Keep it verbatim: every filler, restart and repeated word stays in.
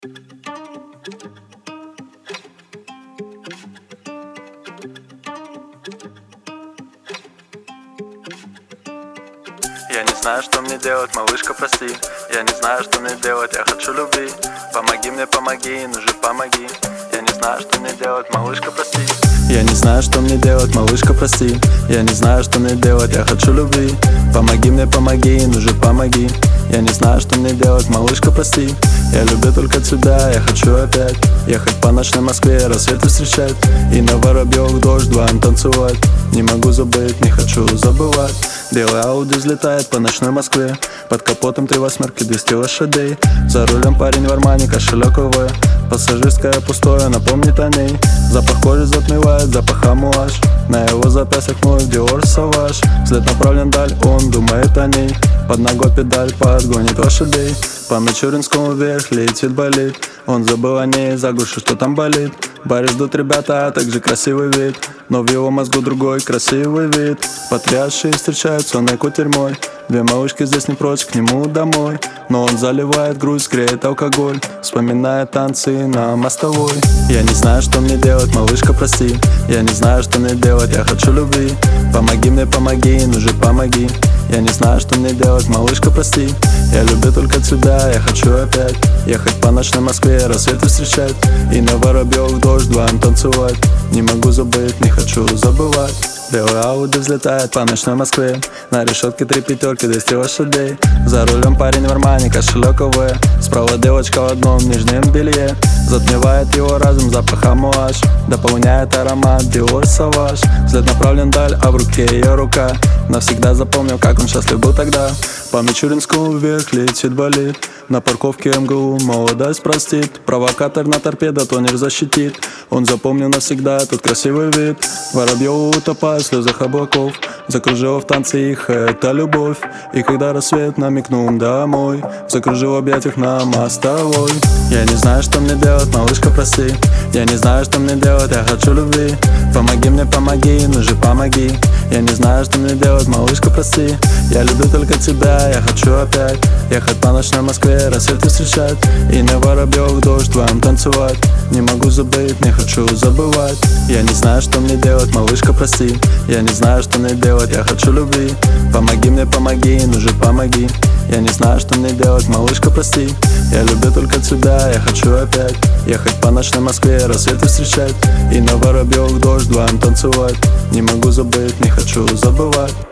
Я не знаю, что мне делать, малышка, прости. Я не знаю, что мне делать, я хочу любви. Помоги мне, помоги, ну же помоги. Я не знаю, что мне делать, малышка, прости. Я не знаю, что мне делать, малышка, прости. Я не знаю, что мне делать, я хочу любви. Помоги мне, помоги, ну же помоги. Я не знаю, что мне делать, малышка, прости. Я люблю только тебя, я хочу опять ехать по ночной Москве, рассветы встречать. И на Воробьевых дождь, вдвоем танцевать. Не могу забыть, не хочу забывать. Белый Ауди взлетает по ночной Москве. Под капотом три восьмерки, двести лошадей. За рулем парень в армане, кошелек ОВ. Пассажирское пустое, напомнит о ней. Запах кожи затмевает, запах амуаж. На его запястьях мой Диор Саваж. Взгляд направлен вдаль, он думает о ней. Под ногой педаль, подгонит лошадей. По Мичуринскому вверх летит, болит. Он забыл о ней, заглуши, что там болит. В баре ждут ребята, а также красивый вид. Но в его мозгу другой красивый вид. Потрясшие встречаются, он и кутерьмой. Две малышки здесь не прочь к нему домой. Но он заливает грудь, греет алкоголь. Вспоминает танцы на мостовой. Я не знаю, что мне делать, малышка, прости. Я не знаю, что мне делать, я хочу любви. Помоги мне, помоги, ну же помоги. Я не знаю, что мне делать, малышка, прости. Я люблю только тебя, я хочу опять ехать по ночной Москве, рассветы встречать. И на Воробьевых дождь, вдвоем танцевать. Не могу забыть, не хочу забывать. Белый Ауди взлетает по ночной Москве. На решетке три пятерки, двести лошадей. За рулем парень в армане, кошелек ОВ. Справа девочка в одном нижнем белье. Затмевает его разум запах амуаж. Дополняет аромат Диор Саваж. Взгляд направлен вдаль, а в руке ее рука. Навсегда запомнил, как он счастлив был тогда. По Мичуринскому вверх летит, болит. На парковке МГУ молодость простит. Провокатор на торпедо тонер защитит. Он запомнил навсегда тот красивый вид. Воробьёвы утопают в слезах облаков. Закружила в танце их эта любовь. И когда рассвет намекнул домой, закружил в объятиях на мостовой. Я не знаю, что мне делать, малышка, прости. Я не знаю, что мне делать, я хочу любви. Помоги мне, помоги, ну же помоги. Я не знаю, что мне делать, малышка, прости. Я люблю только тебя, я хочу опять ехать по ночной Москве, рассветы встречать. И на Воробьевых дождь, вдвоем танцевать. Не могу забыть, не хочу забывать. Я не знаю, что мне делать, малышка, прости. Я не знаю, что мне делать, я хочу любви. Помоги мне, помоги, ну же помоги. Я не знаю, что мне делать, малышка, прости. Я люблю только тебя, я хочу опять ехать по ночной Москве, рассветы встречать. И на Воробьевых дождь, вдвоем танцевать. Не могу забыть, не хочу забывать.